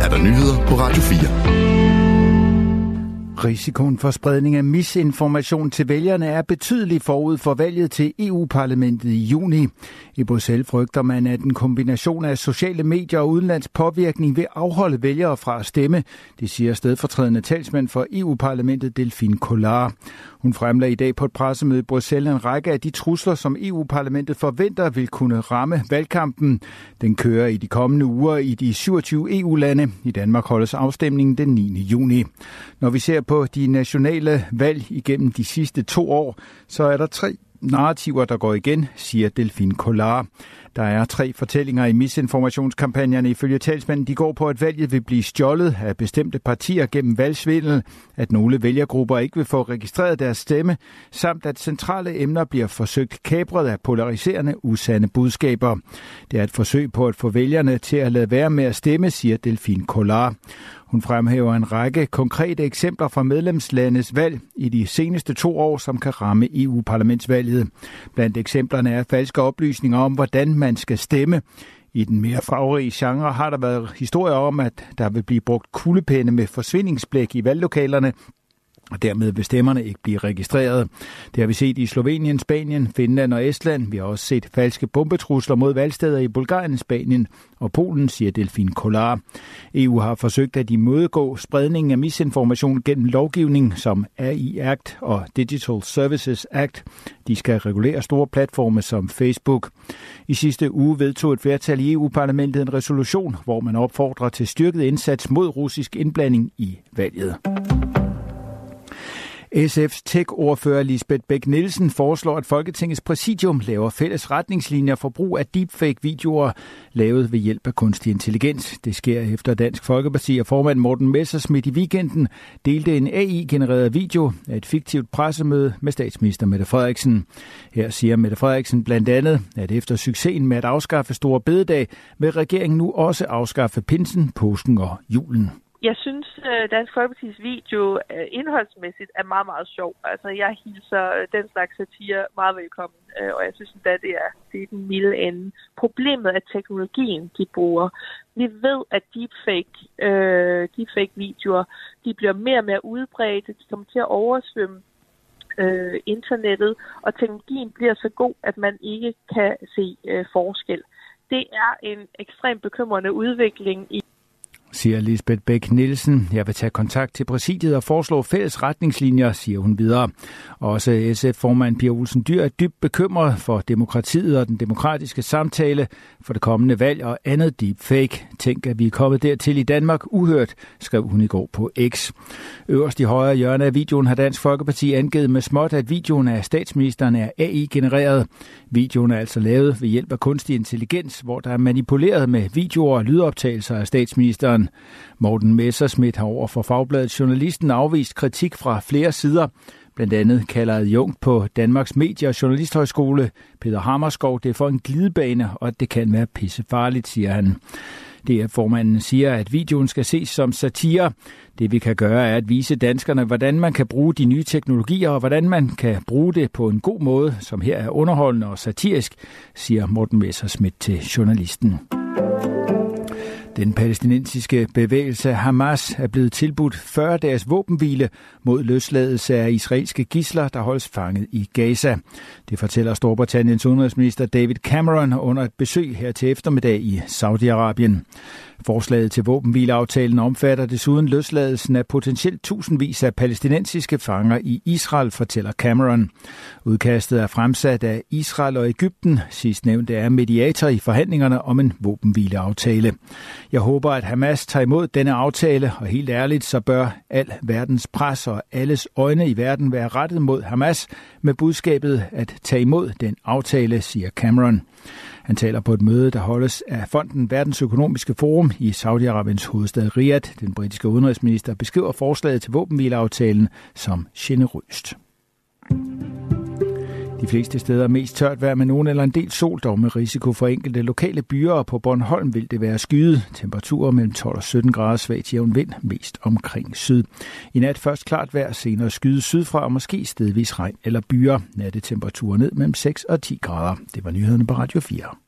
er der nyheder på Radio 4. Risikoen for spredning af misinformation til vælgerne er betydelig forud for valget til EU-parlamentet i juni. I Bruxelles frygter man, at en kombination af sociale medier og udenlands påvirkning vil afholde vælgere fra at stemme. Det siger stedfortrædende talsmand for EU-parlamentet Delphine Collard. Hun fremlagde i dag på et pressemøde i Bruxelles en række af de trusler, som EU-parlamentet forventer vil kunne ramme valgkampen. Den kører i de kommende uger i de 27 EU-lande. I Danmark holdes afstemningen den 9. juni. Når vi ser på de nationale valg igennem de sidste 2 år, så er der 3 narrativer, der går igen, siger Delphine Collard. Der er 3 fortællinger i misinformationskampagnerne ifølge talsmanden. De går på, at valget vil blive stjålet af bestemte partier gennem valgsvindel, at nogle vælgergrupper ikke vil få registreret deres stemme, samt at centrale emner bliver forsøgt kapret af polariserende, usande budskaber. Det er et forsøg på at få vælgerne til at lade være med at stemme, siger Delphine Collard. Hun fremhæver en række konkrete eksempler fra medlemslandes valg i de seneste 2 år, som kan ramme EU-parlamentsvalget. Blandt eksemplerne er falske oplysninger om, hvordan man skal stemme. I den mere farverige genre har der været historier om, at der vil blive brugt kuglepenne med forsvindingsblæk i valglokalerne, og dermed vil stemmerne ikke blive registreret. Det har vi set i Slovenien, Spanien, Finland og Estland. Vi har også set falske bombetrusler mod valgsteder i Bulgarien, Spanien og Polen, siger Delphine Collard. EU har forsøgt at imødegå spredningen af misinformation gennem lovgivning som AI Act og Digital Services Act. De skal regulere store platforme som Facebook. I sidste uge vedtog et flertal i EU-parlamentet en resolution, hvor man opfordrer til styrket indsats mod russisk indblanding i valget. SF's tech-ordfører Lisbeth Bech-Nielsen foreslår, at Folketingets præsidium laver fælles retningslinjer for brug af deepfake-videoer lavet ved hjælp af kunstig intelligens. Det sker efter Dansk Folkeparti og formand Morten Messerschmidt i weekenden delte en AI-genereret video af et fiktivt pressemøde med statsminister Mette Frederiksen. Her siger Mette Frederiksen blandt andet, at efter succesen med at afskaffe Store Bededag, vil regeringen nu også afskaffe pinsen, påsken og julen. Jeg synes, Dansk Folkepartis video indholdsmæssigt er meget, meget sjov. Altså, jeg hilser den slags satire meget velkommen, og jeg synes, at det er den milde ende. Problemet er teknologien, de bruger. Vi ved, at deepfake-videoer, de bliver mere og mere udbredte, de kommer til at oversvømme internettet, og teknologien bliver så god, at man ikke kan se forskel. Det er en ekstremt bekymrende udvikling siger Lisbeth Bech-Nielsen. Jeg vil tage kontakt til præsidiet og foreslå fælles retningslinjer, siger hun videre. Også SF-formand Pia Olsen Dyhr er dybt bekymret for demokratiet og den demokratiske samtale for det kommende valg og andet deepfake. Tænk, at vi er kommet dertil i Danmark uhørt, skrev hun i går på X. Øverst i højre hjørne af videoen har Dansk Folkeparti angivet med småt, at videoen af statsministeren er AI-genereret. Videoen er altså lavet ved hjælp af kunstig intelligens, hvor der er manipuleret med videoer og lydoptagelser af statsministeren. Morten Messerschmidt har over for Fagbladet Journalisten afvist kritik fra flere sider. Blandt andet kalder adjunkt på Danmarks Medie- og Journalisthøjskole Peter Hammerskov det for en glidebane, og at det kan være pissefarligt, siger han. DF-formanden siger, at videoen skal ses som satire. Det vi kan gøre er at vise danskerne, hvordan man kan bruge de nye teknologier, og hvordan man kan bruge det på en god måde, som her er underholdende og satirisk, siger Morten Messerschmidt til Journalisten. Den palæstinensiske bevægelse Hamas er blevet tilbudt 40 dages våbenhvile mod løsladelse af israelske gidsler, der holdes fanget i Gaza. Det fortæller Storbritanniens udenrigsminister David Cameron under et besøg her til eftermiddag i Saudi-Arabien. Forslaget til våbenhvileaftalen omfatter desuden løsladelsen af potentielt tusindvis af palæstinensiske fanger i Israel, fortæller Cameron. Udkastet er fremsat af Israel og Egypten. Sidstnævnte er mediator i forhandlingerne om en våbenhvileaftale. Jeg håber, at Hamas tager imod denne aftale, og helt ærligt, så bør al verdens pres og alles øjne i verden være rettet mod Hamas med budskabet at tage imod den aftale, siger Cameron. Han taler på et møde, der holdes af Fonden Verdens Økonomiske Forum i Saudi-Arabiens hovedstad Riyadh. Den britiske udenrigsminister beskriver forslaget til våbenhvileaftalen som generøst. De fleste steder er mest tørt vejr med nogen eller en del sol, dog med risiko for enkelte lokale byer, og på Bornholm vil det være skyet. Temperaturer mellem 12 og 17 grader, svagt jævn vind, mest omkring syd. I nat først klart vejr, senere skyet sydfra og måske stedvis regn eller byer. Nattetemperaturer ned mellem 6 og 10 grader. Det var nyhederne på Radio 4.